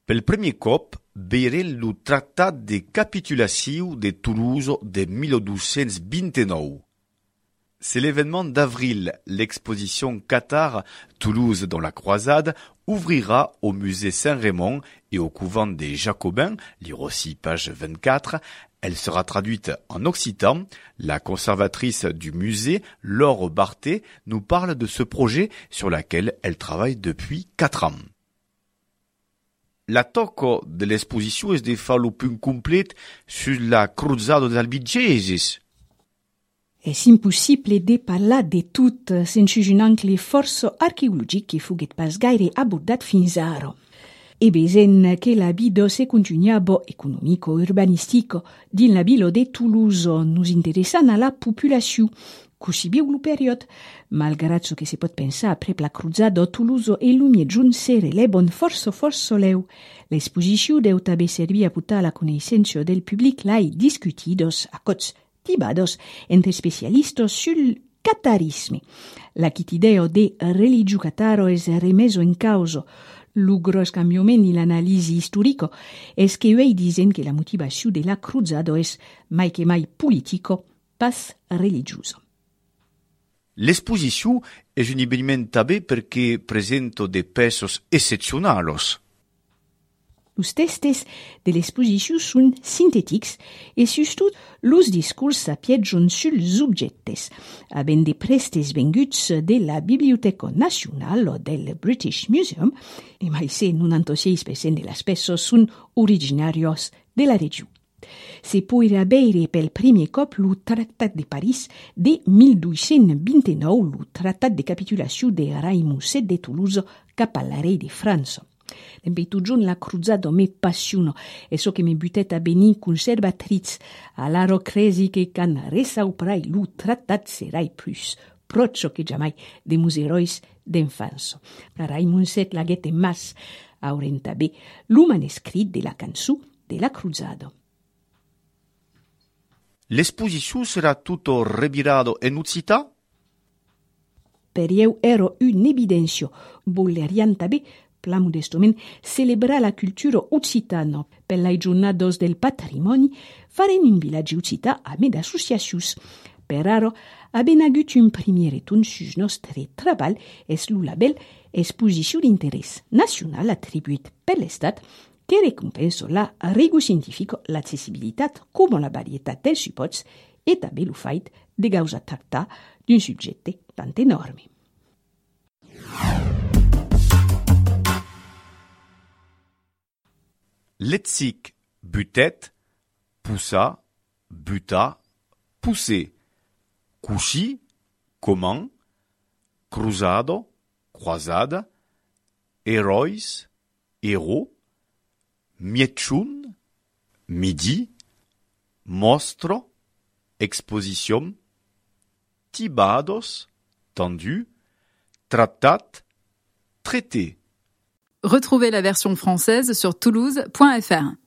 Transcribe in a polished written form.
Pel premier cop, veire lo Tractat de Capitulació de Toulouse de 1229. C'est l'événement d'avril. L'exposition Qatar Toulouse dans la croisade ouvrira au musée Saint-Raymond et au couvent des Jacobins, lire aussi page 24. Elle sera traduite en occitan. La conservatrice du musée, Laure Barthé, nous parle de ce projet sur lequel elle travaille depuis 4 ans. La tocco de l'esposició és de fer lo punt complet sur la cruzada dels albigeses. És impossible de parlar de tot sense un angle força arqueologic que foguet pas gaire abordat fins ara. E besen que la vida se continuava economico-urbanistico din la vila de Toulouse nos interessant a la populació, così viu lo period, malgrat ce que se pot pensar après la cruzada Toulouse e lo miejun se relebon força leu. L'esposició deu també servir a portar la coneixença del public lai discutidos a cots tibados entre especialistas sul catarisme. La idea de religio cataro es remeso en causa. Lo gros cambiament i l'analisi historico es que ei dicen que la motivació de la cruzada es mai que mai politico, pas religioso. L'esposició és un eveniment també perquè presenta de pesos excepcionals. Los testes de l'exposició són sintètics e surtot los discurs s'apieggion suls objectes, havent de prestes venguts de la Biblioteca Nacional o del British Museum, e mai se 96% de les peces són originàries de la regió. Se podrà veure pel primer cop lo Tractat de París de 1229, lo Tractat de Capitulació de Raimon VII de Toulouse cap a la rei de França. L'embetujun la cruzada me passiona e so che me butet a beni conservatriz a l'aro cresi che can resauprai lo tractat serai plus procio che giamai de mus erois d'infanzo. Raimon VII laguete mas aurenta be lo manescrit de la cançó de la cruzada. L'esposició serà tutto revirado en occità? Per eu ero un'evidencio, volerian també pla modestament celebrar la cultura occitana per les jornades del patrimoni faren un vilatge occità a med associacions. Per ara, haben hagut un primer retorn sus nostre treball es lo label Exposició d'interès nacional atribuït per l'Estat que recompensa la rigor científica, l'accessibilitat com la varietat dels suports e també lo fait de gausa tractar d'un subjecte tant enorme. Lexique, butet, poussa, buta, pousser. Couchi, comment, cruzado, croisade, héroïs, héros, mietchun, midi, mostro, exposition, tibados, tendu, tratat, traité. Retrouvez la version française sur toulouse.fr.